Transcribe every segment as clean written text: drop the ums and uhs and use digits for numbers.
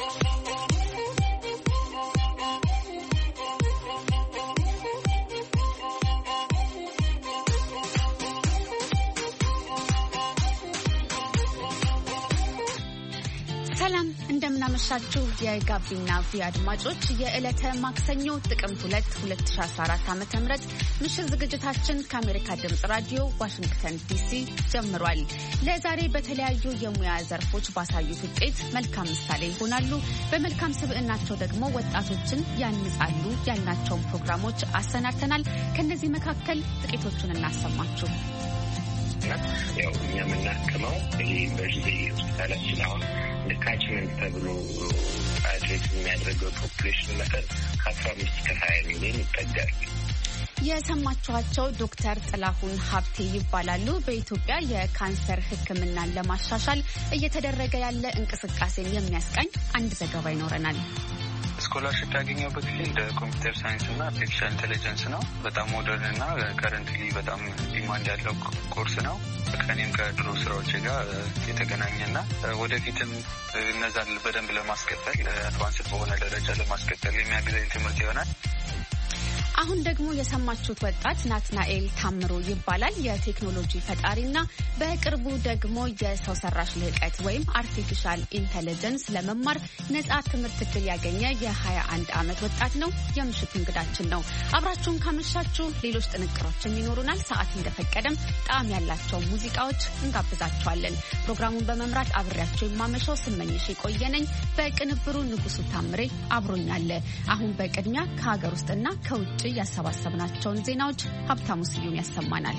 እንደምናመሻችሁ የጋቢና ቪ አድማጮች የዕለተ ማክሰኞ ጥቅምት 2 2014 ዓ.ም ምሽት ዝግጅታችን ከአሜሪካ ድምጽ ራዲዮ ዋሽንግተን ዲሲ ጀምሯል። ለዛሬ በተለያዩ የሙያ ዘርፎች ባሳዩት ውጤት መልካም ምሳሌ ይሆናሉ፣ በመልካም ስብዕናቸው ደግሞ ወጣቶችን ያንጻሉ ያልናቸውን ፕሮግራሞች አሰናድተናል። ከነዚህ መካከል ጥቂቶቹን እናሰማችሁ። ያው እኛ የምናክመው ዩኒቨርሲቲ ሆስፒታላችን አሁን ካችመንት ተብሎ አድሬስ የሚያደርገው ፖፑሌሽን መጠን ከ15 እስከ 20 ሚሊዮን ይጠጋል። የሰማችኋቸው ዶክተር ጥላሁን ሀብቴ ይባላሉ። በኢትዮጵያ የካንሰር ሕክምናን ለማሻሻል እየተደረገ ያለ እንቅስቃሴን የሚያስቃኝ አንድ ዘገባ ይኖረናል። ስኮላርሽፕ ያገኘበት ጊዜ እንደ ኮምፒውተር ሳይንስ እና አርቲፊሻል ኢንቴሊጀንስ ነው። በጣም ሞደርን እና ከረንትሊ በጣም ዲማንድ ያለው ኮርስ ነው። ከኔም ከድሮ ስራዎች ጋር የተገናኘና ወደፊትም እነዛን በደንብ ለማስቀጠል አድቫንስድ በሆነ ደረጃ ለማስቀጠል የሚያግዘኝ ትምህርት ይሆናል። አሁን ደግሞ የሰማችሁት ወጣት ናትናኤል ታምሮ ይባላል። የቴክኖሎጂ ፈጣሪና በቅርቡ ደግሞ የሰው ሰራሽ ልህቀት ወይም አርቲፊሻል ኢንተለጀንስ ለመማር ነጻ ትምህርት ዕድል ያገኘ የ21 ዓመት ወጣት ነው። የምሽቱ እንግዳችን ነው። አብራችሁን ካመሻችሁ ሌሎች ጥንቅሮችም ይኖሩናል። ሰዓት እንደፈቀደም ጣዕም ያላቸው ሙዚቃዎች እንጋብዛችኋለን። ፕሮግራሙን በመምራት አብሬያቸው የማመሻው ስመኝሽ የቆየነኝ፣ በቅንብሩ ንጉሱ ታምሬ አብሮኛለ። አሁን በቅድሚያ ከሀገር ውስጥና ከውጭ ያሰባሰብናቸውን ዜናዎች ሀብታሙ ስዩም ያሰማናል።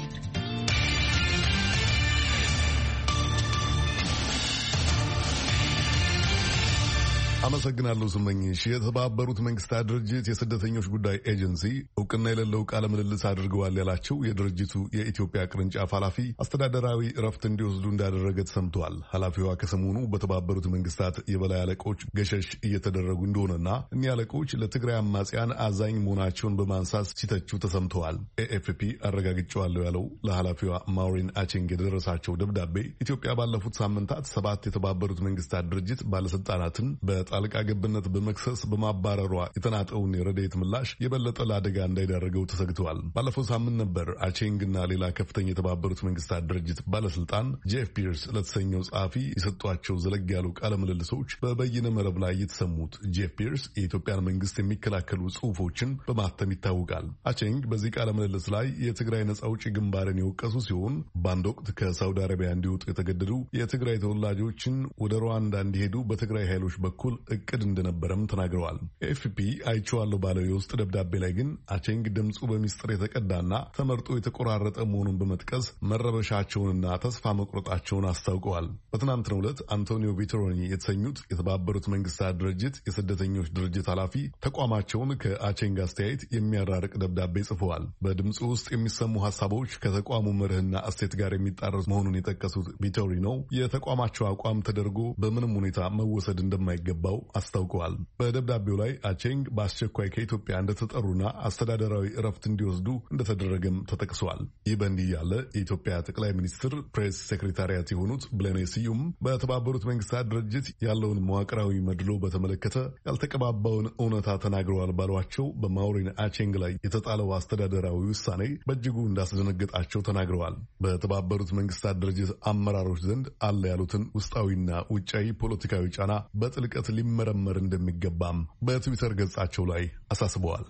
አመሰግናለሁ ስመኝሽ። የተባበሩት መንግስታት ድርጅት የስደተኞች ጉዳይ ኤጀንሲ እውቅና የሌለው ቃለ ምልልስ አድርገዋል ያላቸው የድርጅቱ የኢትዮጵያ ቅርንጫፍ ኃላፊ አስተዳደራዊ እረፍት እንዲወስዱ እንዳደረገ ተሰምተዋል። ኃላፊዋ ከሰሞኑ በተባበሩት መንግስታት የበላይ አለቆች ገሸሽ እየተደረጉ እንደሆነና እኒህ አለቆች ለትግራይ አማጽያን አዛኝ መሆናቸውን በማንሳት ሲተቹ ተሰምተዋል። ኤኤፍፒ አረጋግጫዋለሁ ያለው ለኃላፊዋ ማውሪን አቼንግ የደረሳቸው ደብዳቤ ኢትዮጵያ ባለፉት ሳምንታት 7 የተባበሩት መንግስታት ድርጅት ባለስልጣናትን ጣልቃ ገብነት በመክሰስ በማባረሯ የተናጠውን የረድኤት ምላሽ የበለጠ ለአደጋ እንዳይዳረገው ተሰግተዋል። ባለፈው ሳምንት ነበር አቼንግና ሌላ ከፍተኛ የተባበሩት መንግስታት ድርጅት ባለስልጣን ጄፍ ፒርስ ለተሰኘው ጸሐፊ የሰጧቸው ዘለግ ያሉ ቃለ ምልልሶች በበይነ መረብ ላይ የተሰሙት ጄፍ ፒርስ የኢትዮጵያን መንግስት የሚከላከሉ ጽሑፎችን በማተም ይታወቃል። አቼንግ በዚህ ቃለ ምልልስ ላይ የትግራይ ነጻ አውጪ ግንባርን የወቀሱ ሲሆን በአንድ ወቅት ከሳውዲ አረቢያ እንዲወጡ የተገደዱ የትግራይ ተወላጆችን ወደ ሩዋንዳ እንዲሄዱ በትግራይ ኃይሎች በኩል እቅድ እንደነበረም ተናግረዋል። ኤፍፒ አይቼዋለሁ ባለው የውስጥ ደብዳቤ ላይ ግን አቼንግ ድምፁ በሚስጥር የተቀዳና ተመርጦ የተቆራረጠ መሆኑን በመጥቀስ መረበሻቸውንና ተስፋ መቁረጣቸውን አስታውቀዋል። በትናንትናው ዕለት አንቶኒዮ ቪቶሪኒ የተሰኙት የተባበሩት መንግስታት ድርጅት የስደተኞች ድርጅት ኃላፊ ተቋማቸውን ከአቼንግ አስተያየት የሚያራርቅ ደብዳቤ ጽፈዋል። በድምፁ ውስጥ የሚሰሙ ሀሳቦች ከተቋሙ መርህና እሴት ጋር የሚጣረሱ መሆኑን የጠቀሱት ቪቶሪኖ የተቋማቸው አቋም ተደርጎ በምንም ሁኔታ መወሰድ እንደማይገባው አስታውቀዋል። በደብዳቤው ላይ አቼንግ በአስቸኳይ ከኢትዮጵያ እንደተጠሩና አስተዳደራዊ እረፍት እንዲወስዱ እንደተደረገም ተጠቅሰዋል። ይህ በእንዲህ ያለ የኢትዮጵያ ጠቅላይ ሚኒስትር ፕሬስ ሴክሬታሪያት የሆኑት ብሌኔ ስዩም በተባበሩት መንግስታት ድርጅት ያለውን መዋቅራዊ መድሎ በተመለከተ ያልተቀባባውን እውነታ ተናግረዋል ባሏቸው በማውሪን አቼንግ ላይ የተጣለው አስተዳደራዊ ውሳኔ በእጅጉ እንዳስደነገጣቸው ተናግረዋል። በተባበሩት መንግስታት ድርጅት አመራሮች ዘንድ አለ ያሉትን ውስጣዊና ውጫዊ ፖለቲካዊ ጫና በጥልቀት ሊመረመር እንደሚገባም በትዊተር ገጻቸው ላይ አሳስበዋል።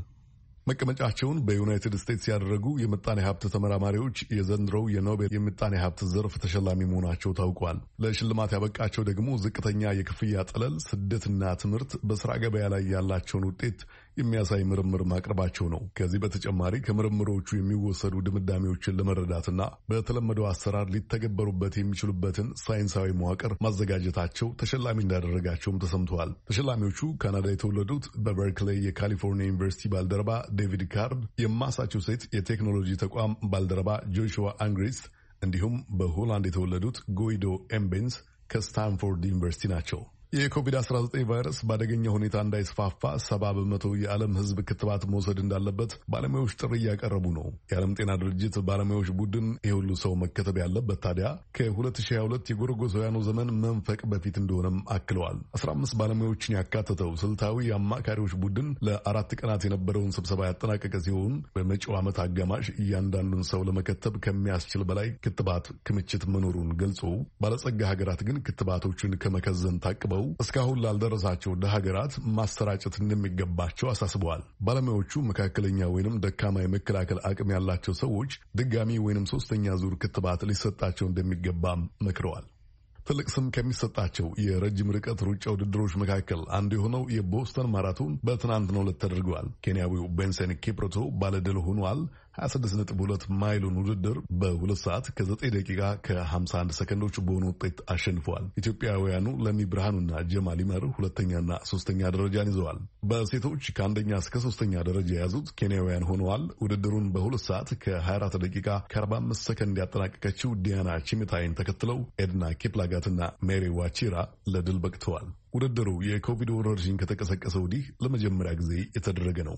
መቀመጫቸውን በዩናይትድ ስቴትስ ያደረጉ የምጣኔ ሀብት ተመራማሪዎች የዘንድሮው የኖቤል የምጣኔ ሀብት ዘርፍ ተሸላሚ መሆናቸው ታውቋል። ለሽልማት ያበቃቸው ደግሞ ዝቅተኛ የክፍያ ጠለል፣ ስደትና ትምህርት በስራ ገበያ ላይ ያላቸውን ውጤት የሚያሳይ ምርምር ማቅረባቸው ነው። ከዚህ በተጨማሪ ከምርምሮቹ የሚወሰዱ ድምዳሜዎችን ለመረዳትና በተለመደው አሰራር ሊተገበሩበት የሚችሉበትን ሳይንሳዊ መዋቅር ማዘጋጀታቸው ተሸላሚ እንዳደረጋቸውም ተሰምተዋል። ተሸላሚዎቹ ካናዳ የተወለዱት በበርክሌይ የካሊፎርኒያ ዩኒቨርሲቲ ባልደረባ ዴቪድ ካርድ፣ የማሳቹሴት የቴክኖሎጂ ተቋም ባልደረባ ጆሹዋ አንግሪስ እንዲሁም በሆላንድ የተወለዱት ጎይዶ ኤምቤንስ ከስታንፎርድ ዩኒቨርሲቲ ናቸው። የኮቪድ-19 ቫይረስ በአደገኛ ሁኔታ እንዳይስፋፋ 70 በመቶ የዓለም ሕዝብ ክትባት መውሰድ እንዳለበት ባለሙያዎች ጥሪ እያቀረቡ ነው። የዓለም ጤና ድርጅት ባለሙያዎች ቡድን የሁሉ ሰው መከተብ ያለበት ታዲያ ከ2022 የጎርጎሳውያኑ ዘመን መንፈቅ በፊት እንደሆነም አክለዋል። 15 ባለሙያዎችን ያካተተው ስልታዊ የአማካሪዎች ቡድን ለ4 ቀናት የነበረውን ስብሰባ ያጠናቀቀ ሲሆን በመጪው ዓመት አጋማሽ እያንዳንዱን ሰው ለመከተብ ከሚያስችል በላይ ክትባት ክምችት መኖሩን ገልጾ ባለጸጋ ሀገራት ግን ክትባቶችን ከመከዘን ታቅበው እስካሁን ላልደረሳቸው ሀገራት ማሰራጨት እንደሚገባቸው አሳስበዋል። ባለሙያዎቹ መካከለኛ ወይንም ደካማ የመከላከል አቅም ያላቸው ሰዎች ድጋሚ ወይንም 3ኛ ዙር ክትባት ሊሰጣቸው እንደሚገባም መክረዋል። ትልቅ ስም ከሚሰጣቸው የረጅም ርቀት ሩጫ ውድድሮች መካከል አንዱ የሆነው የቦስተን ማራቶን በትናንትናው ዕለት ተደርገዋል። ኬንያዊው ቤንሰን ኪፕሩቶ ባለድል ሆኗል። 26.2 ማይሉን ውድድር በ2 ሰዓት ከ9 ደቂቃ ከ51 ሰከንዶች በሆነ ውጤት አሸንፈዋል። ኢትዮጵያውያኑ ለሚ ብርሃኑና ጀማል ይመር 2ኛና 3ኛ ደረጃን ይዘዋል። በሴቶች ከ1ኛ እስከ 3ኛ ደረጃ የያዙት ኬንያውያን ሆነዋል። ውድድሩን በ2 ሰዓት ከ24 ደቂቃ ከ45 ሰከንድ ያጠናቀቀችው ዲያና ቺሚታይን ተከትለው ኤድና ኪፕላጋትና ሜሪ ዋቺራ ለድል በቅተዋል። ውድድሩ የኮቪድ ወረርሽኝ ከተቀሰቀሰ ወዲህ ለመጀመሪያ ጊዜ የተደረገ ነው።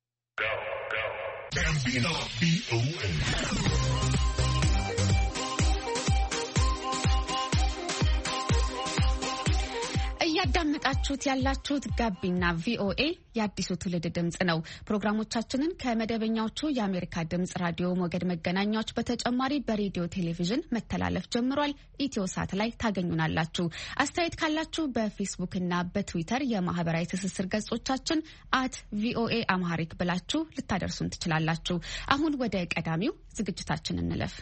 እያዳመጣችሁት ያላችሁት ጋቢና ቪኦኤ የአዲሱ ትውልድ ድምጽ ነው። ፕሮግራሞቻችንን ከመደበኛዎቹ የአሜሪካ ድምጽ ራዲዮ ሞገድ መገናኛዎች በተጨማሪ በሬዲዮ ቴሌቪዥን መተላለፍ ጀምሯል። ኢትዮሳት ላይ ታገኙናላችሁ። አስተያየት ካላችሁ በፌስቡክ እና በትዊተር የማህበራዊ ትስስር ገጾቻችን @ቪኦኤ አምሃሪክ ብላችሁ ልታደርሱን ትችላላችሁ። አሁን ወደ ቀዳሚው ዝግጅታችን እንለፍ።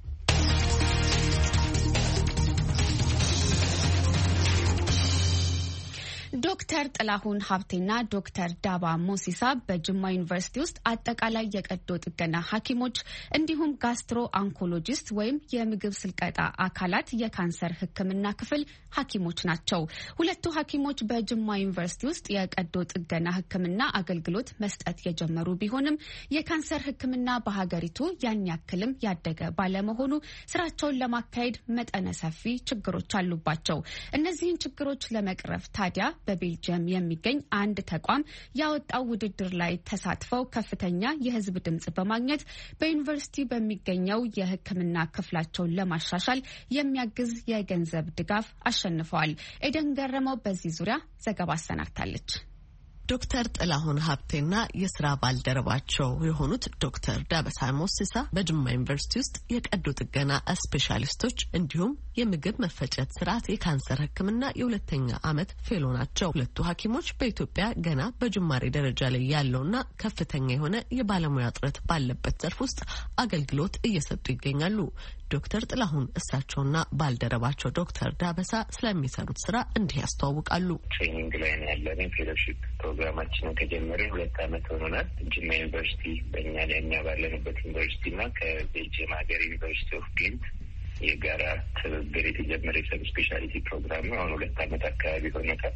ዶክተር ጥላሁን ሀብቴና ዶክተር ዳባ ሞሲሳ በጅማ ዩኒቨርሲቲ ውስጥ አጠቃላይ የቀዶ ጥገና ሐኪሞች እንዲሁም ጋስትሮ አንኮሎጂስት ወይም የምግብ ስልቀጣ አካላት የካንሰር ሕክምና ክፍል ሐኪሞች ናቸው። ሁለቱ ሐኪሞች በጅማ ዩኒቨርሲቲ ውስጥ የቀዶ ጥገና ሕክምና አገልግሎት መስጠት የጀመሩ ቢሆንም የካንሰር ሕክምና በሀገሪቱ ያን ያክልም ያደገ ባለመሆኑ ስራቸውን ለማካሄድ መጠነ ሰፊ ችግሮች አሉባቸው። እነዚህን ችግሮች ለመቅረፍ ታዲያ በቤልጅየም የሚገኝ አንድ ተቋም ያወጣው ውድድር ላይ ተሳትፈው ከፍተኛ የህዝብ ድምጽ በማግኘት በዩኒቨርሲቲ በሚገኘው የሕክምና ክፍላቸውን ለማሻሻል የሚያግዝ የገንዘብ ድጋፍ አሸንፈዋል። ኤደን ገረመው በዚህ ዙሪያ ዘገባ አሰናድታለች። ዶክተር ጥላሁን ሀብቴና የስራ ባልደረባቸው የሆኑት ዶክተር ዳበሳ ሞሲሳ በጅማ ዩኒቨርሲቲ ውስጥ የቀዶ ጥገና ስፔሻሊስቶች እንዲሁም የምግብ መፈጨት ስርዓት የካንሰር ሕክምና የ2ኛ ዓመት ፌሎ ናቸው። ሁለቱ ሐኪሞች በኢትዮጵያ ገና በጅማሬ ደረጃ ላይ ያለውና ከፍተኛ የሆነ የባለሙያ እጥረት ባለበት ዘርፍ ውስጥ አገልግሎት እየሰጡ ይገኛሉ። ዶክተር ጥላሁን እሳቸውና ባልደረባቸው ዶክተር ዳበሳ ስለሚሰሩት ስራ እንዲህ ያስተዋውቃሉ። ትሬኒንግ ላይ ያለን ፌሎሺፕ ፕሮግራማችንን ከጀመረ 2 ዓመት ሆኖናል። ጅማ ዩኒቨርሲቲ በእኛ ላይ እኛ ባለንበት ዩኒቨርሲቲ እና ከቤልጅየም ሀገር ዩኒቨርሲቲ ኦፍ ጌንት የጋራ ትብብር የተጀመረ የሰብ ስፔሻሊቲ ፕሮግራም ነው። አሁን 2 ዓመት አካባቢ ሆኖታል።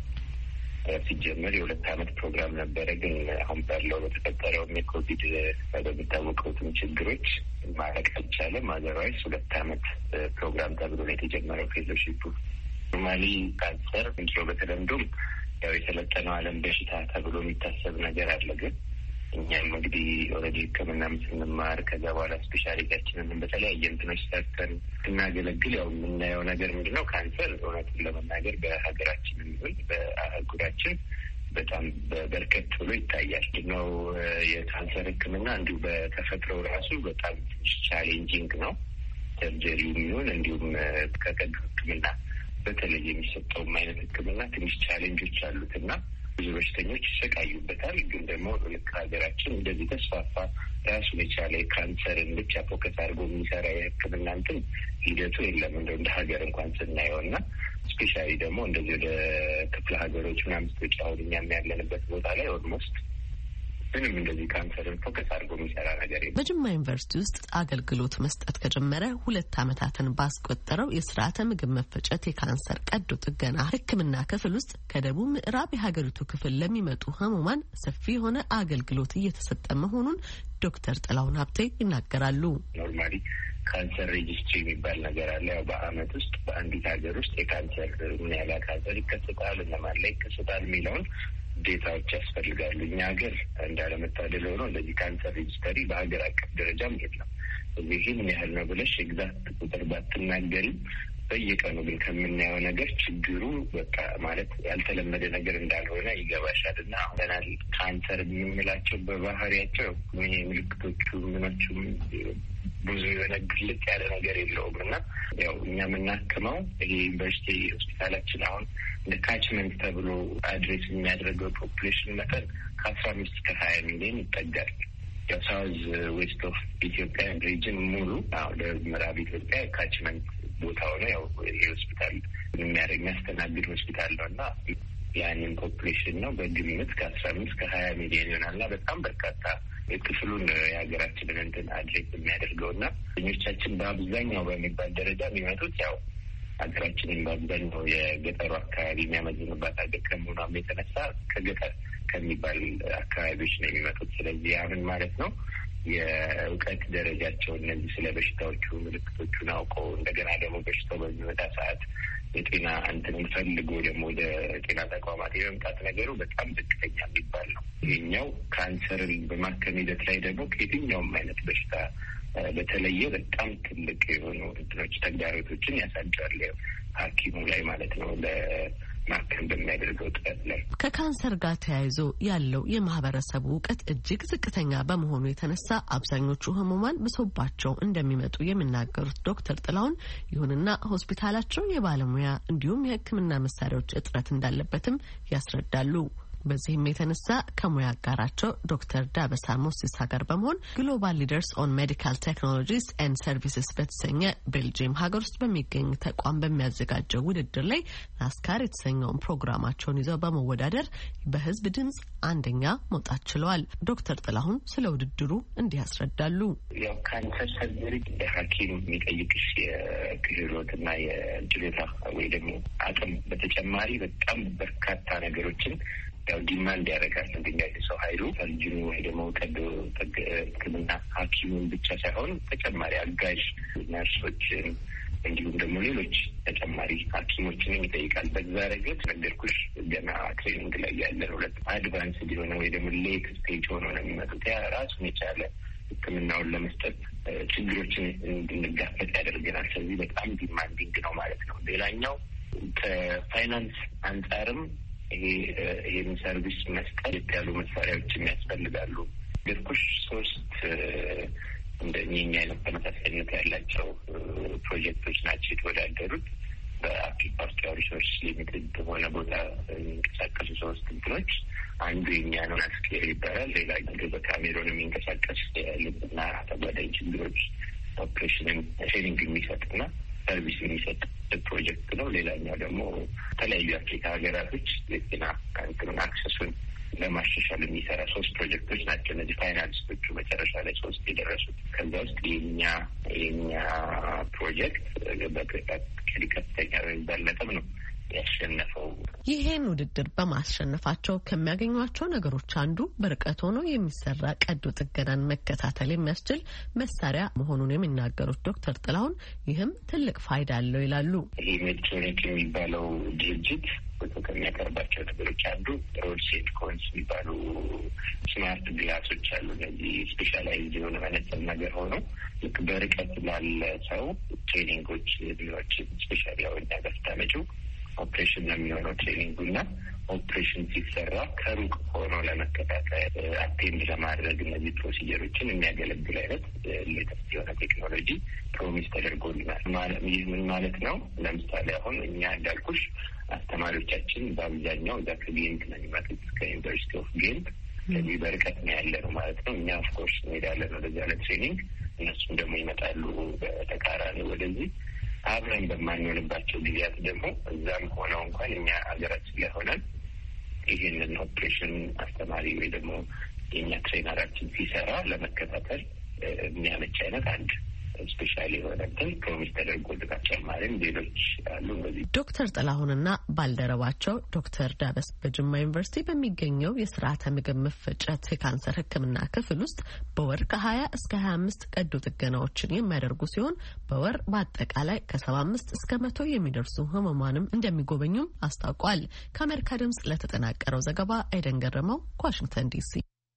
ሲጀመር የ2 ዓመት ፕሮግራም ነበረ። ግን አሁን ባለው በተፈጠረው የኮቪድ በሚታወቀውትም ችግሮች ማለቅ አልቻለም። አዘርዋይስ 2 ዓመት ፕሮግራም ተብሎ ነው የተጀመረው ፌሎሺፑ። ኖርማሊ ካንሰር እንዲሁ በተለምዶም ያው የሰለጠነው ዓለም በሽታ ተብሎ የሚታሰብ ነገር አለ። ግን እኛም እንግዲህ ኦልሬዲ ሕክምናም ስንማር ከዛ በኋላ ስፔሻሊቲያችንን በተለያየ እንትኖች ሰርተን እናገለግል ያው የምናየው ነገር ምንድነው ካንሰር እውነቱን ለመናገር በሀገራችን ይሁን በአህጉራችን በጣም በርከት ብሎ ይታያል ነው። የካንሰር ሕክምና እንዲሁ በተፈጥሮ ራሱ በጣም ቻሌንጂንግ ነው። ሰርጀሪው የሚሆን እንዲሁም ከቀዶ ሕክምና በተለይ የሚሰጠውም አይነት ሕክምና ትንሽ ቻሌንጆች አሉትና ብዙ በሽተኞች ይሰቃዩበታል። ግን ደግሞ ልክ ሀገራችን እንደዚህ ተስፋፋ ራሱን የቻለ ካንሰርን ብቻ ፎከስ አድርጎ የሚሰራ የሕክምና እንትን ሂደቱ የለም እንደ ሀገር እንኳን ስናየው እና ስፔሻሊ ደግሞ እንደዚህ ወደ ክፍለ ሀገሮች ምናምን ስትወጪ አሁን እኛም ያለንበት ቦታ ላይ ኦልሞስት ምንም እንደዚህ ካንሰርን ፎከስ አድርጎ የሚሰራ ነገር የለም። በጅማ ዩኒቨርሲቲ ውስጥ አገልግሎት መስጠት ከጀመረ 2 ዓመታትን ባስቆጠረው የስርዓተ ምግብ መፈጨት የካንሰር ቀዶ ጥገና ሕክምና ክፍል ውስጥ ከደቡብ ምዕራብ የሀገሪቱ ክፍል ለሚመጡ ህሙማን ሰፊ የሆነ አገልግሎት እየተሰጠ መሆኑን ዶክተር ጥላሁን ሀብቴ ይናገራሉ። ኖርማሊ ካንሰር ሬጂስትሪ የሚባል ነገር አለ። ያው በአመት ውስጥ በአንዲት ሀገር ውስጥ የካንሰር ምን ያህል ካንሰር ይከሰታል፣ እነማን ላይ ይከሰታል የሚለውን ዴታዎች ያስፈልጋሉ። እኛ ሀገር እንዳለመታደል ሆኖ እንደዚህ ካንሰር ሬጂስተሪ በሀገር አቀፍ ደረጃም የለም። እዚህ ምን ያህል ነው ብለሽ ኤግዛክት ቁጥር ባትናገሪም በየቀኑ ግን ከምናየው ነገር ችግሩ በቃ ማለት ያልተለመደ ነገር እንዳልሆነ ይገባሻል። እና አሁን ካንሰር የምንላቸው በባህሪያቸው ይሄ ምልክቶቹ ምኖቹም ብዙ የሆነ ግልጽ ያለ ነገር የለውም እና ያው እኛ የምናክመው ይሄ ዩኒቨርሲቲ ሆስፒታላችን አሁን እንደ ካችመንት ተብሎ አድሬስ የሚያደርገው ፖፑሌሽን መጠን ከ15 እስከ 20 ሚሊዮን ይጠጋል። የሳውዝ ዌስት ኦፍ ኢትዮጵያ ሪጅን ሙሉ አሁን ምዕራብ ኢትዮጵያ ካችመንት ቦታ ሆነ ያው የሆስፒታል የሚያስተናግድ ሆስፒታል ነው እና ያንን ፖፑሌሽን ነው በግምት ከ15 ከ20 ሚሊዮን ይሆናል እና በጣም በርካታ ክፍሉን የሀገራችንን እንትን አድሬስ የሚያደርገው እና ኞቻችን በአብዛኛው በሚባል ደረጃ የሚመጡት ያው ሀገራችንን በአብዛኛው የገጠሩ አካባቢ የሚያመዝንባት ሀገር ከመሆኗም የተነሳ ከገጠር ከሚባል አካባቢዎች ነው የሚመጡት። ስለዚህ ያምን ማለት ነው የእውቀት ደረጃቸው እነዚህ ስለ በሽታዎቹ ምልክቶቹን አውቀው እንደገና ደግሞ በሽታው በሚመጣ ሰዓት የጤና እንትን ፈልጎ ደግሞ ወደ ጤና ተቋማት የመምጣት ነገሩ በጣም ዝቅተኛ የሚባል ነው። ይሄኛው ካንሰርን በማከም ሂደት ላይ ደግሞ ከየትኛውም አይነት በሽታ በተለየ በጣም ትልቅ የሆኑ እንትኖች ተግዳሮቶችን ያሳድራል ሐኪሙ ላይ ማለት ነው ለማከም በሚያደርገው ጥረት ላይ። ከካንሰር ጋር ተያይዞ ያለው የማህበረሰቡ እውቀት እጅግ ዝቅተኛ በመሆኑ የተነሳ አብዛኞቹ ህሙማን ብሶባቸው እንደሚመጡ የሚናገሩት ዶክተር ጥላሁን ይሁንና ሆስፒታላቸው የባለሙያ እንዲሁም የሕክምና መሳሪያዎች እጥረት እንዳለበትም ያስረዳሉ። በዚህም የተነሳ ከሙያ አጋራቸው ዶክተር ዳበሳ ሞሲሳ ጋር በመሆን ግሎባል ሊደርስ ኦን ሜዲካል ቴክኖሎጂስ ኤንድ ሰርቪስስ በተሰኘ ቤልጅየም ሀገር ውስጥ በሚገኝ ተቋም በሚያዘጋጀው ውድድር ላይ ናስካር የተሰኘውን ፕሮግራማቸውን ይዘው በመወዳደር በህዝብ ድምጽ አንደኛ መውጣት ችለዋል። ዶክተር ጥላሁን ስለ ውድድሩ እንዲህ ያስረዳሉ። ያው ካንሰር ሰርጀሪ ሐኪም የሚጠይቅሽ የክህሎትና የችሎታ ወይ ደግሞ አቅም በተጨማሪ በጣም በርካታ ነገሮችን ያው ዲማንድ ያደርጋል። እንደኛ የሰው ኃይሉ ሰርጅኑ ወይ ደግሞ ቀዶ ሕክምና ሐኪሙን ብቻ ሳይሆን ተጨማሪ አጋዥ ነርሶችን እንዲሁም ደግሞ ሌሎች ተጨማሪ ሐኪሞችንም ይጠይቃል። በዛ ረገድ ነገርኩሽ ገና ትሬኒንግ ላይ ያለን ሁለት አድቫንስ ሊሆነ ወይ ደግሞ ሌት ስቴጅ ሆኖ ነው የሚመጡት። ያ ራሱን የቻለ ሕክምናውን ለመስጠት ችግሮችን እንድንጋፈጥ ያደርገናል። ስለዚህ በጣም ዲማንዲንግ ነው ማለት ነው። ሌላኛው ከፋይናንስ አንጻርም ይሄን ሰርቪስ መስጠት ያሉ መሳሪያዎች የሚያስፈልጋሉ። ግርኩሽ 3 እንደኛ አይነት ተመሳሳይነት ያላቸው ፕሮጀክቶች ናቸው የተወዳደሩት። በአፍሪካ ፓስቶራል ሪሰርች ሊሚትድ በሆነ ቦታ የሚንቀሳቀሱ 3 እንትኖች አንዱ የኛ ነው፣ ናስኬር ይባላል። ሌላ በካሜሮን የሚንቀሳቀስ የልብና ተጓዳኝ ችግሮች ኦፕሬሽንን ትሬኒንግ የሚሰጥና ሰርቪስ የሚሰጥ ፕሮጀክት ነው። ሌላኛው ደግሞ የተለያዩ የአፍሪካ ሀገራቶች የጤና ካንክሩን አክሰሱን ለማሻሻል የሚሰራ 3 ፕሮጀክቶች ናቸው። እነዚህ ፋይናሊስቶቹ መጨረሻ ላይ 3 የደረሱት። ከዛ ውስጥ የኛ ፕሮጀክት ከፍተኛ የሚባል ነጥብ ነው ያሸነፈው። ይሄን ውድድር በማሸነፋቸው ከሚያገኟቸው ነገሮች አንዱ በርቀት ሆኖ የሚሰራ ቀዶ ጥገናን መከታተል የሚያስችል መሳሪያ መሆኑን የሚናገሩት ዶክተር ጥላሁን ይህም ትልቅ ፋይዳ አለው ይላሉ። ይህ ሜዲትሮኒክ የሚባለው ድርጅት ከሚያቀርባቸው ነገሮች አንዱ ሮድስ ኤንድ ኮንስ የሚባሉ ስማርት ግላሶች አሉ። እነዚህ ስፔሻላይዝድ የሆነ መነጽር ነገር ሆኖ ልክ በርቀት ላለ ሰው ትሬኒንጎች ቢሮችን ስፔሻሊ ያወኛ ገፍታመጪው ኦፕሬሽን ነው የሚሆነው ትሬኒንጉ እና ኦፕሬሽን ሲሰራ ከሩቅ ሆኖ ለመከታተል አቴንድ ለማድረግ እነዚህ ፕሮሲጀሮችን የሚያገለግል አይነት ሌተስት የሆነ ቴክኖሎጂ ፕሮሚስ ተደርጎልናል። ይህ ምን ማለት ነው? ለምሳሌ አሁን እኛ እንዳልኩሽ አስተማሪዎቻችን በአብዛኛው እዛ ከጌንት ነው የሚመጡት ከዩኒቨርሲቲ ኦፍ ጌንት። ከዚህ በርቀት ነው ያለ ነው ማለት ነው። እኛ ኦፍኮርስ እንሄዳለን ወደዚያ ለትሬኒንግ፣ እነሱም ደግሞ ይመጣሉ በተቃራኒ ወደዚህ። አብረን በማንሆንባቸው ጊዜያት ደግሞ እዛም ሆነው እንኳን እኛ ሀገራችን ላይ ሆነን ይህንን ኦፕሬሽን አስተማሪ ወይ ደግሞ የእኛ ትሬነራችን ሲሰራ ለመከታተል የሚያመች አይነት አንድ ስፔሻሊ የሆነ ፕሮሚስ ተደርጎ ተጨማሪም ሌሎች አሉ። ዶክተር ጥላሁንና ባልደረባቸው ዶክተር ዳበስ በጅማ ዩኒቨርሲቲ በሚገኘው የስርዓተ ምግብ መፈጨት የካንሰር ሕክምና ክፍል ውስጥ በወር ከ20 እስከ 25 ቀዶ ጥገናዎችን የሚያደርጉ ሲሆን በወር በአጠቃላይ ከ75 እስከ 100 የሚደርሱ ህሙማንም እንደሚጎበኙም አስታውቋል። ከአሜሪካ ድምጽ ለተጠናቀረው ዘገባ አይደን ገረመው ከዋሽንግተን ዲሲ።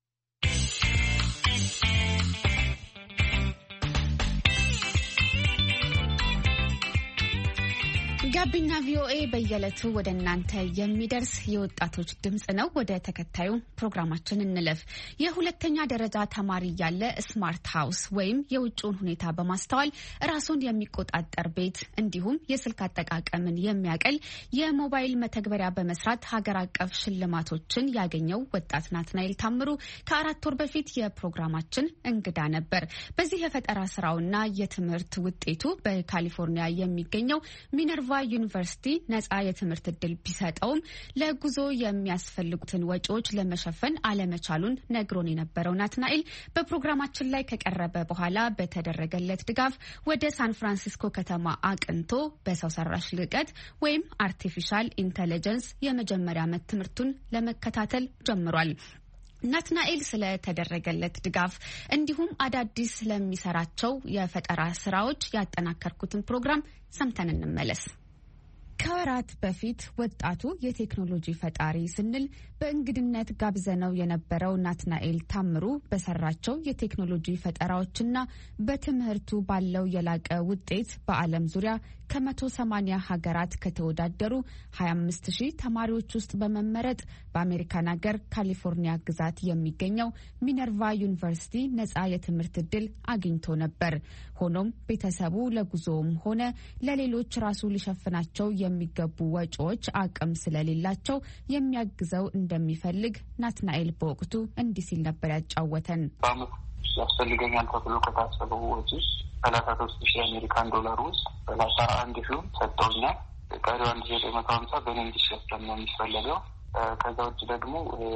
ጋቢና ቪኦኤ በየዕለቱ ወደ እናንተ የሚደርስ የወጣቶች ድምጽ ነው። ወደ ተከታዩ ፕሮግራማችን እንለፍ። የሁለተኛ ደረጃ ተማሪ ያለ ስማርት ሃውስ ወይም የውጭውን ሁኔታ በማስተዋል ራሱን የሚቆጣጠር ቤት እንዲሁም የስልክ አጠቃቀምን የሚያቀል የሞባይል መተግበሪያ በመስራት ሀገር አቀፍ ሽልማቶችን ያገኘው ወጣት ናትናኤል ታምሩ ከ4 ወር በፊት የፕሮግራማችን እንግዳ ነበር። በዚህ የፈጠራ ስራውና የትምህርት ውጤቱ በካሊፎርኒያ የሚገኘው ሚነርቫ ዩኒቨርሲቲ ነጻ የትምህርት እድል ቢሰጠውም ለጉዞ የሚያስፈልጉትን ወጪዎች ለመሸፈን አለመቻሉን ነግሮን የነበረው ናትናኤል በፕሮግራማችን ላይ ከቀረበ በኋላ በተደረገለት ድጋፍ ወደ ሳን ፍራንሲስኮ ከተማ አቅንቶ በሰው ሰራሽ ልህቀት ወይም አርቲፊሻል ኢንተለጀንስ የመጀመሪያ ዓመት ትምህርቱን ለመከታተል ጀምሯል። ናትናኤል ስለተደረገለት ድጋፍ እንዲሁም አዳዲስ ስለሚሰራቸው የፈጠራ ስራዎች ያጠናከርኩትን ፕሮግራም ሰምተን እንመለስ። ከወራት በፊት ወጣቱ የቴክኖሎጂ ፈጣሪ ስንል በእንግድነት ጋብዘነው የነበረው ናትናኤል ታምሩ በሰራቸው የቴክኖሎጂ ፈጠራዎችና በትምህርቱ ባለው የላቀ ውጤት በዓለም ዙሪያ ከ180 ሀገራት ከተወዳደሩ 25,000 ተማሪዎች ውስጥ በመመረጥ በአሜሪካን ሀገር ካሊፎርኒያ ግዛት የሚገኘው ሚነርቫ ዩኒቨርሲቲ ነጻ የትምህርት እድል አግኝቶ ነበር። ሆኖም ቤተሰቡ ለጉዞውም ሆነ ለሌሎች ራሱ ሊሸፍናቸው የሚገቡ ወጪዎች አቅም ስለሌላቸው የሚያግዘው እንደሚፈልግ ናትናኤል በወቅቱ እንዲህ ሲል ነበር ያጫወተን። በአመት ያስፈልገኛል ተብሎ ከታሰበው ወጪ 33,000 አሜሪካን ዶላር ውስጥ 31,000 ሰጥተውኛል። ቀሪው 1,950 በእኔ እንዲሸፈን ነው የሚፈለገው። ከዛ ውጭ ደግሞ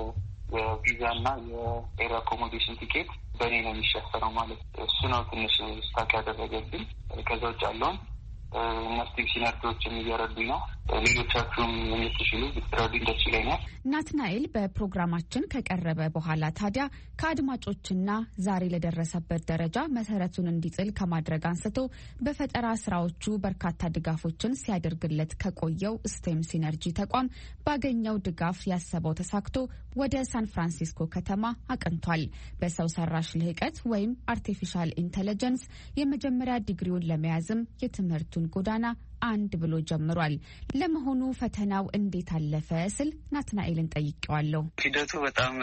የቪዛና የኤር አኮሞዴሽን ቲኬት በእኔ ነው የሚሸፈነው ማለት እሱ ነው ትንሽ ስታክ ያደረገብኝ። ከዛ ውጭ ያለውን እነዚህ ሲነርዶችም እየረዱኝ ነው። ሌሎቻችሁም የምትችሉ ብትረዱኝ ደስ ይለኛል። ናትናኤል በፕሮግራማችን ከቀረበ በኋላ ታዲያ ከአድማጮችና ዛሬ ለደረሰበት ደረጃ መሰረቱን እንዲጥል ከማድረግ አንስቶ በፈጠራ ስራዎቹ በርካታ ድጋፎችን ሲያደርግለት ከቆየው ስቴም ሲነርጂ ተቋም ባገኘው ድጋፍ ያሰበው ተሳክቶ ወደ ሳን ፍራንሲስኮ ከተማ አቅንቷል። በሰው ሰራሽ ልህቀት ወይም አርቲፊሻል ኢንተለጀንስ የመጀመሪያ ዲግሪውን ለመያዝም የትምህርቱን ጎዳና አንድ ብሎ ጀምሯል። ለመሆኑ ፈተናው እንዴት አለፈ ስል ናትናኤልን ጠይቄዋለሁ። ሂደቱ በጣም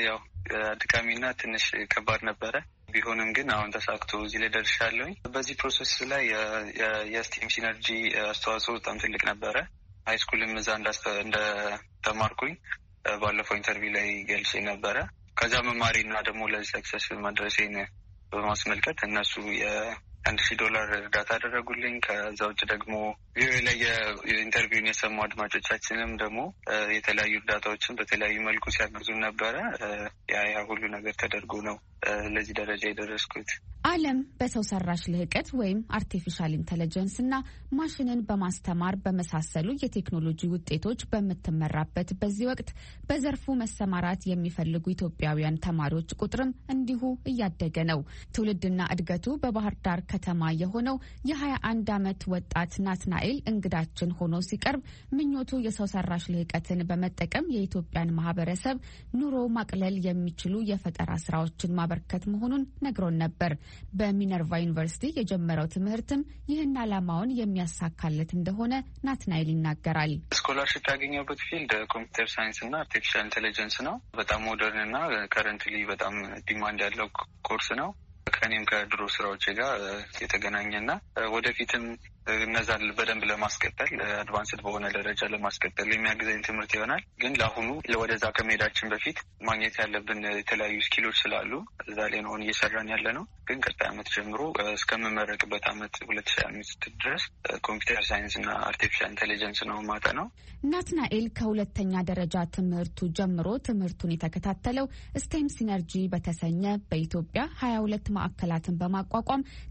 አድካሚና ትንሽ ከባድ ነበረ። ቢሆንም ግን አሁን ተሳክቶ እዚህ ላይ ደርሻለሁኝ። በዚህ ፕሮሰስ ላይ የስቲም ሲነርጂ አስተዋጽኦ በጣም ትልቅ ነበረ። ሃይስኩልም እዛ እንደተማርኩኝ ባለፈው ኢንተርቪው ላይ ገልጬ ነበረ። ከዛ መማሪና ደግሞ ለዚህ ሰክሰስ መድረሴን በማስመልከት እነሱ $1,000 እርዳታ አደረጉልኝ። ከዛ ውጭ ደግሞ ቪኦኤ ላይ የኢንተርቪውን የሰሙ አድማጮቻችንም ደግሞ የተለያዩ እርዳታዎችን በተለያዩ መልኩ ሲያግዙን ነበረ። ያ ሁሉ ነገር ተደርጎ ነው ለዚህ ደረጃ የደረስኩት። ዓለም በሰው ሰራሽ ልህቀት ወይም አርቲፊሻል ኢንተለጀንስ እና ማሽንን በማስተማር በመሳሰሉ የቴክኖሎጂ ውጤቶች በምትመራበት በዚህ ወቅት በዘርፉ መሰማራት የሚፈልጉ ኢትዮጵያውያን ተማሪዎች ቁጥርም እንዲሁ እያደገ ነው። ትውልድና እድገቱ በባህር ዳር ከተማ የሆነው የ21 ዓመት ወጣት ናትናኤል እንግዳችን ሆኖ ሲቀርብ ምኞቱ የሰው ሰራሽ ልህቀትን በመጠቀም የኢትዮጵያን ማህበረሰብ ኑሮ ማቅለል የሚችሉ የፈጠራ ስራዎችን ማበርከት መሆኑን ነግሮን ነበር። በሚነርቫ ዩኒቨርሲቲ የጀመረው ትምህርትም ይህን ዓላማውን የሚያሳካለት እንደሆነ ናትናኤል ይናገራል። ስኮላርሽፕ ያገኘበት ፊልድ ኮምፒውተር ሳይንስ እና አርቲፊሻል ኢንቴሊጀንስ ነው። በጣም ሞደርን እና ከረንትሊ በጣም ዲማንድ ያለው ኮርስ ነው። ከእኔም ከድሮ ስራዎች ጋር የተገናኘና ወደፊትም እነዛን በደንብ ለማስቀጠል አድቫንስድ በሆነ ደረጃ ለማስቀጠል የሚያግዘኝ ትምህርት ይሆናል። ግን ለአሁኑ ወደዛ ከመሄዳችን በፊት ማግኘት ያለብን የተለያዩ ስኪሎች ስላሉ እዛ ላይ ነው እየሰራን ያለ ነው። ግን ቀጣይ ዓመት ጀምሮ እስከምመረቅበት ዓመት 2025 ድረስ ኮምፒውተር ሳይንስ እና አርቲፊሻል ኢንቴሊጀንስ ነው ማጠናው። ናትናኤል ከሁለተኛ ደረጃ ትምህርቱ ጀምሮ ትምህርቱን የተከታተለው ስቴም ሲነርጂ በተሰኘ በኢትዮጵያ 22 ማዕከላትን በማቋቋም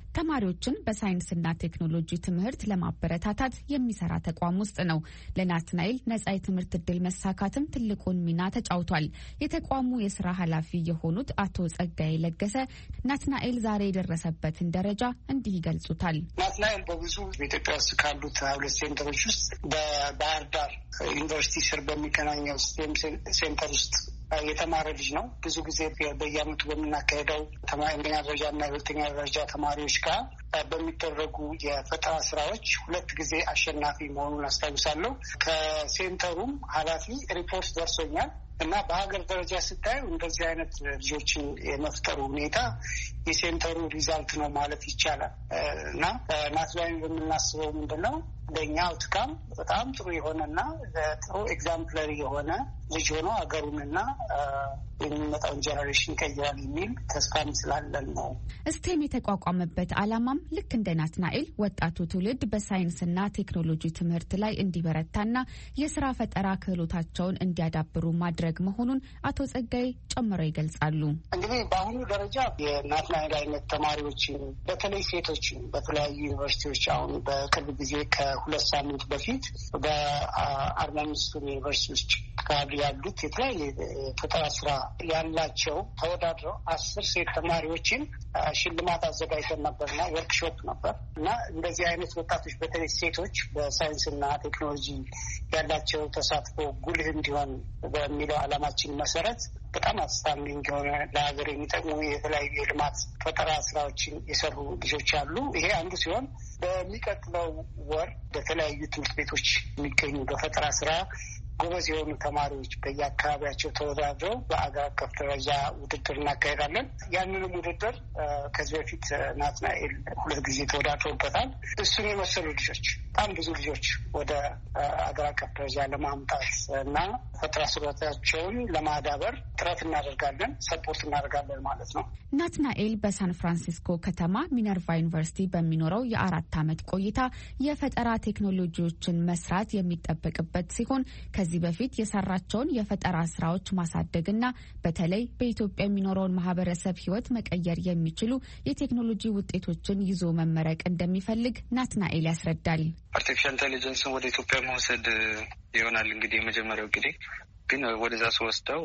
ተማሪዎችን በሳይንስና ቴክኖሎጂ ትምህርት ለማበረታታት የሚሰራ ተቋም ውስጥ ነው። ለናትናኤል ነጻ የትምህርት እድል መሳካትም ትልቁን ሚና ተጫውቷል። የተቋሙ የስራ ኃላፊ የሆኑት አቶ ጸጋዬ ለገሰ ናትናኤል ዛሬ የደረሰበትን ደረጃ እንዲህ ይገልጹታል። ናትናኤል በብዙ በኢትዮጵያ ውስጥ ካሉት 2 ሴንተሮች ውስጥ በባህር ዳር ዩኒቨርሲቲ ስር በሚገናኘው ስቴም ሴንተር ውስጥ የተማረ ልጅ ነው። ብዙ ጊዜ በየዓመቱ በምናካሄደው አንደኛ ደረጃ እና የሁለተኛ ደረጃ ተማሪዎች ጋር በሚደረጉ የፈጠራ ስራዎች 2 ጊዜ አሸናፊ መሆኑን አስታውሳለሁ። ከሴንተሩም ኃላፊ ሪፖርት ደርሶኛል እና በሀገር ደረጃ ስታዩ እንደዚህ አይነት ልጆችን የመፍጠሩ ሁኔታ የሴንተሩ ሪዛልት ነው ማለት ይቻላል። እና ናትናኤል በምናስበው ምንድነው ለእኛ አውትካም በጣም ጥሩ የሆነና ጥሩ ኤግዛምፕለሪ የሆነ ልጅ ሆኖ ሀገሩንና የሚመጣውን ጀነሬሽን ቀይራል የሚል ተስፋም ስላለን ነው። ስቴም የተቋቋመበት ዓላማም ልክ እንደ ናትናኤል ወጣቱ ትውልድ በሳይንስና ቴክኖሎጂ ትምህርት ላይ እንዲበረታና የስራ ፈጠራ ክህሎታቸውን እንዲያዳብሩ ማድረግ መሆኑን አቶ ጸጋዬ ጨምረው ይገልጻሉ። እንግዲህ በአሁኑ ደረጃ የናትናኤል አይነት ተማሪዎችን በተለይ ሴቶችን በተለያዩ ዩኒቨርሲቲዎች አሁን በቅርብ ጊዜ ከ2 ሳምንት በፊት በ45 ዩኒቨርሲቲዎች ካሉ ያሉት የተለያየ ፈጠራ ስራ ያላቸው ተወዳድረው 10 ሴት ተማሪዎችን ሽልማት አዘጋጅተን ነበርና ወርክሾፕ ነበር እና እንደዚህ አይነት ወጣቶች በተለይ ሴቶች በሳይንስና ቴክኖሎጂ ያላቸው ተሳትፎ ጉልህ እንዲሆን በሚለው ዓላማችን መሰረት በጣም አስታሚንግ የሆነ ለሀገር የሚጠቅሙ የተለያዩ የልማት ፈጠራ ስራዎችን የሰሩ ልጆች አሉ። ይሄ አንዱ ሲሆን በሚቀጥለው ወር በተለያዩ ትምህርት ቤቶች የሚገኙ በፈጠራ ስራ ጎበዝ የሆኑ ተማሪዎች በየአካባቢያቸው ተወዳድረው በአገር አቀፍ ደረጃ ውድድር እናካሄዳለን። ያንንም ውድድር ከዚህ በፊት ናትናኤል 2 ጊዜ ተወዳድረውበታል። እሱን የመሰሉ ልጆች በጣም ብዙ ልጆች ወደ አገር አቀፍ ደረጃ ለማምጣት እና ፈጠራ ስራዎቻቸውን ለማዳበር ጥረት እናደርጋለን፣ ሰፖርት እናደርጋለን ማለት ነው። ናትናኤል በሳን ፍራንሲስኮ ከተማ ሚነርቫ ዩኒቨርሲቲ በሚኖረው የ4 ዓመት ቆይታ የፈጠራ ቴክኖሎጂዎችን መስራት የሚጠበቅበት ሲሆን ከዚህ በፊት የሰራቸውን የፈጠራ ስራዎች ማሳደግና በተለይ በኢትዮጵያ የሚኖረውን ማህበረሰብ ሕይወት መቀየር የሚችሉ የቴክኖሎጂ ውጤቶችን ይዞ መመረቅ እንደሚፈልግ ናትናኤል ያስረዳል። አርቲፊሻል ኢንተለጀንስን ወደ ኢትዮጵያ መውሰድ ይሆናል እንግዲህ የመጀመሪያው እንግዲህ ግን ወደዛ ስወስደው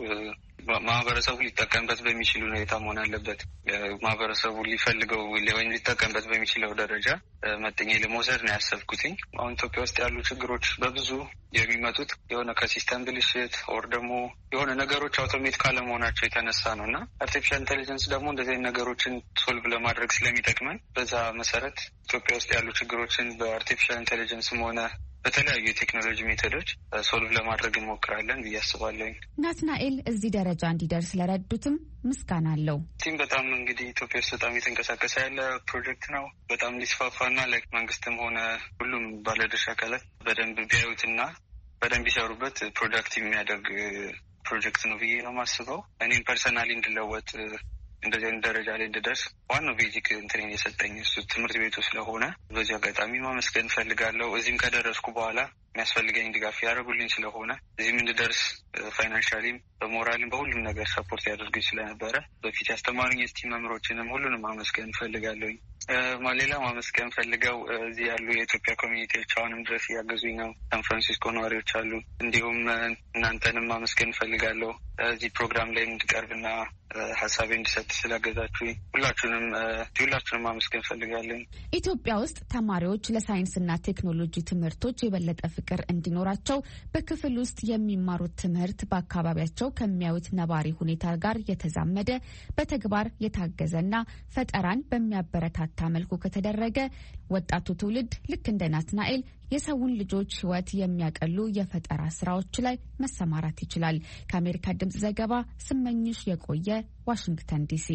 ማህበረሰቡ ሊጠቀምበት በሚችል ሁኔታ መሆን አለበት። ማህበረሰቡ ሊፈልገው ወይም ሊጠቀምበት በሚችለው ደረጃ መጠኛ ለመውሰድ ነው ያሰብኩትኝ። አሁን ኢትዮጵያ ውስጥ ያሉ ችግሮች በብዙ የሚመጡት የሆነ ከሲስተም ብልሽት ኦር ደግሞ የሆነ ነገሮች አውቶሜት ካለመሆናቸው የተነሳ ነው እና አርቲፊሻል ኢንተለጀንስ ደግሞ እንደዚህ ነገሮችን ሶልቭ ለማድረግ ስለሚጠቅመን በዛ መሰረት ኢትዮጵያ ውስጥ ያሉ ችግሮችን በአርቲፊሻል ኢንተለጀንስም ሆነ በተለያዩ የቴክኖሎጂ ሜቶዶች ሶልቭ ለማድረግ እንሞክራለን ብዬ አስባለሁ። ናትናኤል እዚህ ደረጃ እንዲደርስ ለረዱትም ምስጋና አለው። ቲም በጣም እንግዲህ ኢትዮጵያ ውስጥ በጣም የተንቀሳቀሰ ያለ ፕሮጀክት ነው። በጣም ሊስፋፋና መንግስትም ሆነ ሁሉም ባለድርሻ አካላት በደንብ ቢያዩትና በደንብ ቢሰሩበት ፕሮዳክቲቭ የሚያደርግ ፕሮጀክት ነው ብዬ ነው የማስበው። እኔም ፐርሰናሊ እንድለወጥ እንደዚህ አይነት ደረጃ ላይ እንድደርስ ዋናው ቤዚክ እንትኔን የሰጠኝ እሱ ትምህርት ቤቱ ስለሆነ በዚህ አጋጣሚ ማመስገን እፈልጋለሁ። እዚህም ከደረስኩ በኋላ የሚያስፈልገኝ ድጋፍ ያደርጉልኝ ስለሆነ እዚህም እንድደርስ ፋይናንሻሊም በሞራልም በሁሉም ነገር ሰፖርት ያደርጉኝ ስለነበረ በፊት ያስተማሩኝ የስቲም መምህሮችንም ሁሉንም ማመስገን እፈልጋለሁኝ። ሌላ ማመስገን ፈልገው እዚህ ያሉ የኢትዮጵያ ኮሚኒቲዎች አሁንም ድረስ እያገዙኝ ነው። ሳን ፍራንሲስኮ ነዋሪዎች አሉ። እንዲሁም እናንተንም ማመስገን እፈልጋለሁ እዚህ ፕሮግራም ላይ እንድቀርብና ሀሳቤ እንድሰጥ ስላገዛችሁኝ ሁላችሁንም ማመስገን እፈልጋለሁ። ኢትዮጵያ ውስጥ ተማሪዎች ለሳይንስና ቴክኖሎጂ ትምህርቶች የበለጠ ፍቅር እንዲኖራቸው በክፍል ውስጥ የሚማሩት ትምህርት በአካባቢያቸው ከሚያዩት ነባሪ ሁኔታ ጋር የተዛመደ በተግባር የታገዘና ፈጠራን በሚያበረታታ መልኩ ከተደረገ ወጣቱ ትውልድ ልክ እንደ ናትናኤል የሰውን ልጆች ሕይወት የሚያቀሉ የፈጠራ ስራዎች ላይ መሰማራት ይችላል። ከአሜሪካ ድምጽ ዘገባ ስመኝሽ የቆየ ዋሽንግተን ዲሲ።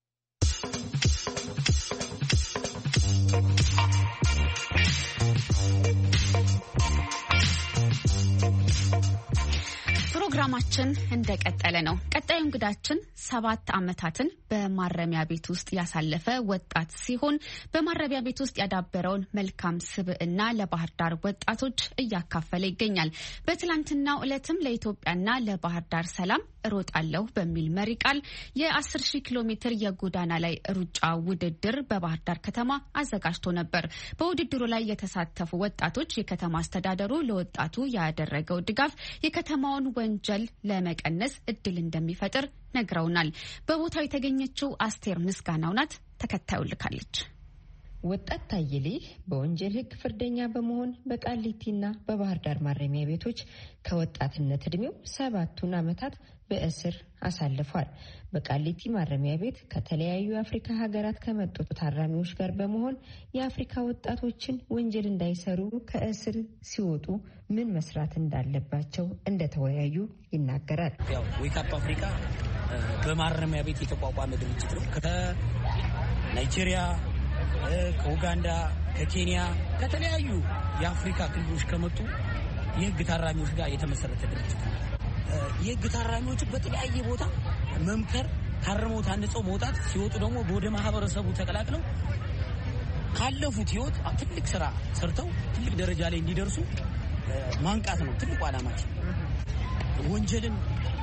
ፕሮግራማችን እንደቀጠለ ነው። ቀጣዩ እንግዳችን 7 ዓመታትን በማረሚያ ቤት ውስጥ ያሳለፈ ወጣት ሲሆን በማረሚያ ቤት ውስጥ ያዳበረውን መልካም ስብዕና ለባህር ዳር ወጣቶች እያካፈለ ይገኛል። በትላንትናው ዕለትም ለኢትዮጵያና ለባህር ዳር ሰላም እሮጣለሁ በሚል መሪ ቃል የ10,000 ኪሎ ሜትር የጎዳና ላይ ሩጫ ውድድር በባህር ዳር ከተማ አዘጋጅቶ ነበር። በውድድሩ ላይ የተሳተፉ ወጣቶች የከተማ አስተዳደሩ ለወጣቱ ያደረገው ድጋፍ የከተማውን ወንጀል ለመቀነስ እድል እንደሚፈጥር ነግረውናል። በቦታው የተገኘችው አስቴር ምስጋናው ናት። ተከታዩ ልካለች። ወጣት ታየሌ በወንጀል ሕግ ፍርደኛ በመሆን በቃሊቲና በባህር ዳር ማረሚያ ቤቶች ከወጣትነት እድሜው 7 ዓመታት በእስር አሳልፏል። በቃሊቲ ማረሚያ ቤት ከተለያዩ የአፍሪካ ሀገራት ከመጡ ታራሚዎች ጋር በመሆን የአፍሪካ ወጣቶችን ወንጀል እንዳይሰሩ ከእስር ሲወጡ ምን መስራት እንዳለባቸው እንደተወያዩ ይናገራል። ያው ዌክ አፕ አፍሪካ በማረሚያ ቤት የተቋቋመ ድርጅት ነው። ከናይጄሪያ፣ ከኡጋንዳ፣ ከኬንያ ከተለያዩ የአፍሪካ ክልሎች ከመጡ የህግ ታራሚዎች ጋር የተመሰረተ ድርጅት ነው። የህግ ታራሚዎች በተለያየ ቦታ መምከር፣ ታርመው ታንጸው መውጣት ሲወጡ ደግሞ ወደ ማህበረሰቡ ተቀላቅለው ካለፉት ህይወት ትልቅ ስራ ሰርተው ትልቅ ደረጃ ላይ እንዲደርሱ ማንቃት ነው ትልቁ ዓላማችን። ወንጀልን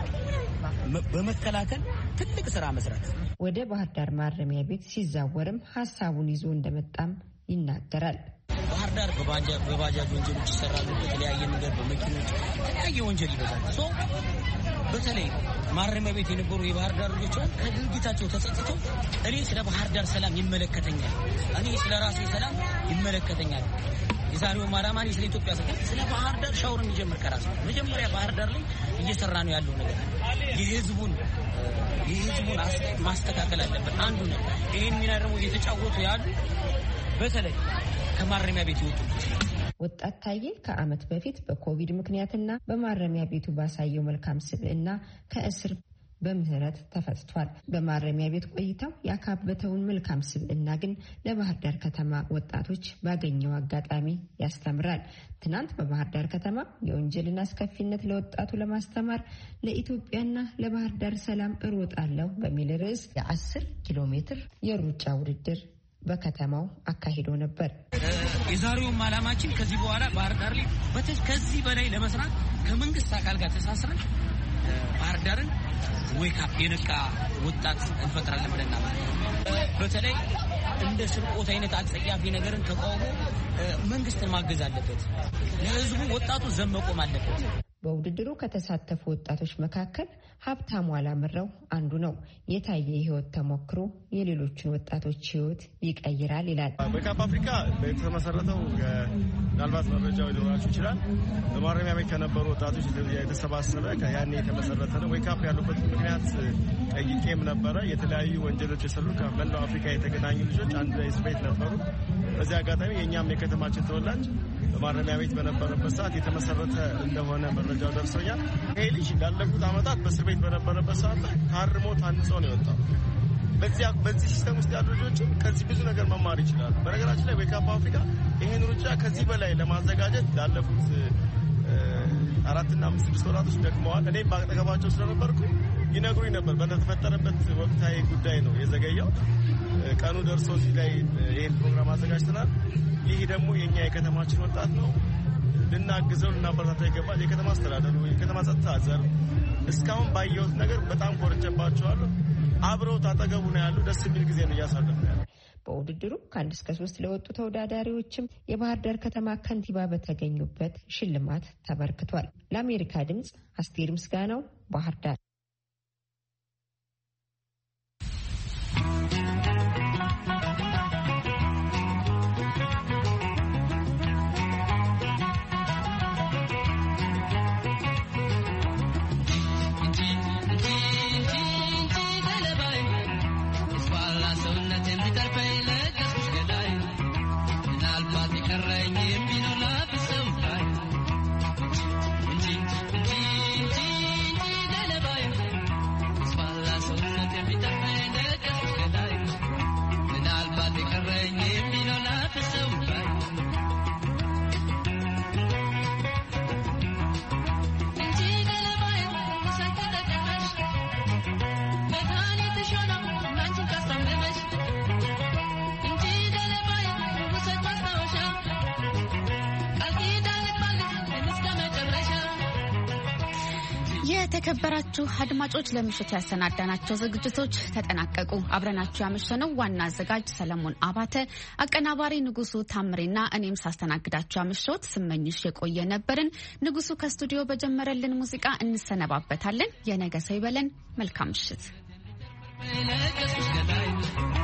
በመከላከል ትልቅ ስራ መስራት። ወደ ባህር ዳር ማረሚያ ቤት ሲዛወርም ሀሳቡን ይዞ እንደመጣም ይናገራል። ባህር ዳር በባጃጅ ወንጀሎች ይሰራሉ። በተለያየ ነገር በመኪኖች የተለያየ ወንጀል ይበዛል። በተለይ ማረሚያ ቤት የነበሩ የባህር ዳር ልጆች ከድርጊታቸው ተጸጽተው እኔ ስለ ባህር ዳር ሰላም ይመለከተኛል፣ እኔ ስለ ራሴ ሰላም ይመለከተኛል። የዛሬው ማራማኒ ስለ ኢትዮጵያ ስለ ባህር ዳር ሻወር የሚጀምር ከራስ ነው። መጀመሪያ ባህር ዳር ላይ እየሰራ ነው ያለው ነገር የህዝቡን ማስተካከል አለበት። አንዱ ነው። ይሄን ሚና ደግሞ እየተጫወቱ ያሉ በተለይ ከማረሚያ ቤት ይወጡ ወጣት ታዬ ከዓመት በፊት በኮቪድ ምክንያትና በማረሚያ ቤቱ ባሳየው መልካም ስብዕና ከእስር በምህረት ተፈትቷል። በማረሚያ ቤት ቆይታው ያካበተውን መልካም ስብዕና ግን ለባህር ዳር ከተማ ወጣቶች ባገኘው አጋጣሚ ያስተምራል። ትናንት በባህር ዳር ከተማ የወንጀልን አስከፊነት ለወጣቱ ለማስተማር ለኢትዮጵያና ለባህር ዳር ሰላም እሮጣለሁ በሚል ርዕስ የ10 ኪሎ ሜትር የሩጫ ውድድር በከተማው አካሂዶ ነበር። የዛሬውም ዓላማችን ከዚህ በኋላ ባህር ዳር ላይ ከዚህ በላይ ለመስራት ከመንግስት አካል ጋር ተሳስረን ባህር ዳርን ዌክ አፕ የነቃ ወጣት እንፈጥራለን ብለና በተለይ እንደ ስርቆት አይነት አጸያፊ ነገርን ተቃውሞ መንግስትን ማገዝ አለበት። ለህዝቡ ወጣቱ ዘመቆም አለበት። በውድድሩ ከተሳተፉ ወጣቶች መካከል ሀብታሙ አላምረው አንዱ ነው። የታየ ህይወት ተሞክሮ የሌሎችን ወጣቶች ህይወት ይቀይራል ይላል። ዌክ አፕ አፍሪካ የተመሰረተው ምናልባት መረጃው ሊኖራችሁ ይችላል። በማረሚያ ቤት ከነበሩ ወጣቶች የተሰባሰበ ያኔ የተመሰረተ ነው። ዌክ አፕ ያሉበት ምክንያት ጠይቄም ነበረ። የተለያዩ ወንጀሎች የሰሩ ከመላው አፍሪካ የተገናኙ ልጆች አንድ ላይ እስር ቤት ነበሩ። በዚህ አጋጣሚ የእኛም የከተማችን ተወላጅ በማረሚያ ቤት በነበረበት ሰዓት የተመሰረተ እንደሆነ መረጃው ደርሶኛል። ይሄ ልጅ ላለፉት ዓመታት በእስር ቤት በነበረበት ሰዓት ታርሞ ታንጾ ነው የወጣው። በዚህ ሲስተም ውስጥ ያሉ ልጆችም ከዚህ ብዙ ነገር መማር ይችላሉ። በነገራችን ላይ ዌክ አፕ አፍሪካ ይህን ሩጫ ከዚህ በላይ ለማዘጋጀት ላለፉት 4 እና 6 ወራቶች ደክመዋል። እኔም ባጠገባቸው ስለነበርኩ ይነግሩኝ ነበር። በተፈጠረበት ወቅታዊ ጉዳይ ነው የዘገየው። ቀኑ ደርሶ እዚህ ላይ ይህን ፕሮግራም አዘጋጅተናል። ይህ ደግሞ የኛ የከተማችን ወጣት ነው። ልናግዘው ልናበረታታ ይገባል። የከተማ አስተዳደሩ፣ የከተማ ጸጥታ ዘርፍ እስካሁን ባየሁት ነገር በጣም ኮርቼባቸዋለሁ። አብረው ታጠገቡ ነው ያሉ። ደስ የሚል ጊዜ ነው እያሳለፍን ያለው። በውድድሩ ከ1 እስከ 3 ለወጡ ተወዳዳሪዎችም የባህር ዳር ከተማ ከንቲባ በተገኙበት ሽልማት ተበርክቷል። ለአሜሪካ ድምጽ አስቴር ምስጋናው ባህር ዳር። የተከበራችሁ አድማጮች ለምሽቱ ያሰናዳናቸው ዝግጅቶች ተጠናቀቁ። አብረናችሁ ያመሸነው ዋና አዘጋጅ ሰለሞን አባተ፣ አቀናባሪ ንጉሱ ታምሬና እኔም ሳስተናግዳችሁ ያመሸሁት ስመኝሽ የቆየ ነበርን። ንጉሱ ከስቱዲዮ በጀመረልን ሙዚቃ እንሰነባበታለን። የነገ ሰው ይበለን። መልካም ምሽት።